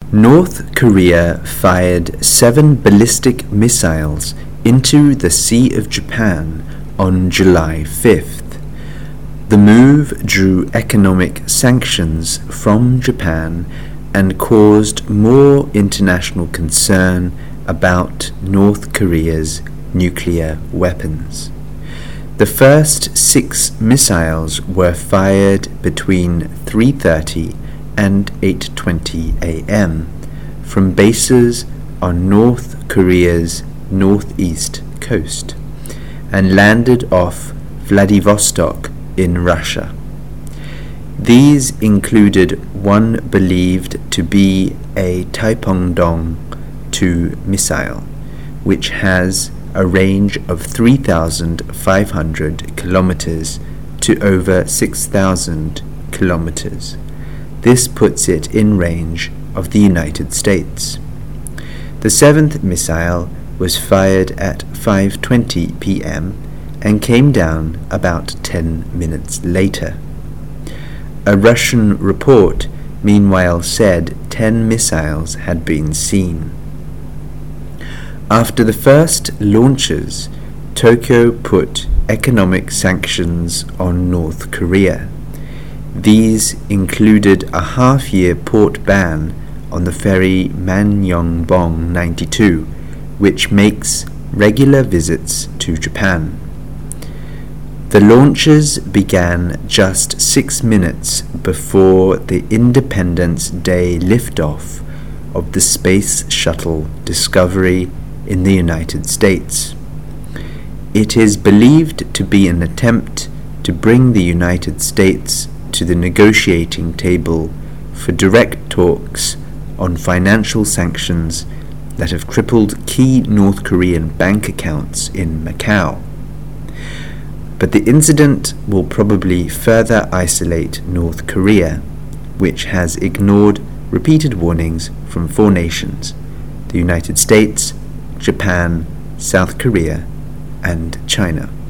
North Korea fired 7 ballistic missiles into the Sea of Japan on July 5th. The move drew economic sanctions from Japan and caused more international concern about North Korea's nuclear weapons. The first 6 missiles were fired between 3:30 and 8:20 a.m. from bases on North Korea's northeast coast and landed off Vladivostok in Russia. These included one believed to be a Taepongdong-2 missile, which has a range of 3,500 kilometers to over 6,000 kilometers. This puts it in range of the United States. The 7th missile was fired at 5:20 p.m. and came down about 10 minutes later. A Russian report meanwhile said 10 missiles had been seen. After the first launches, Tokyo put economic sanctions on North Korea. These included a half-year port ban on the ferry Manyongbong 92, which makes regular visits to Japan. The launches began just 6 minutes before the Independence Day liftoff of the Space Shuttle Discovery in the United States. It is believed to be an attempt to bring the United States to the negotiating table for direct talks on financial sanctions that have crippled key North Korean bank accounts in Macau. But the incident will probably further isolate North Korea, which has ignored repeated warnings from 4 nations: the United States, Japan, South Korea, and China.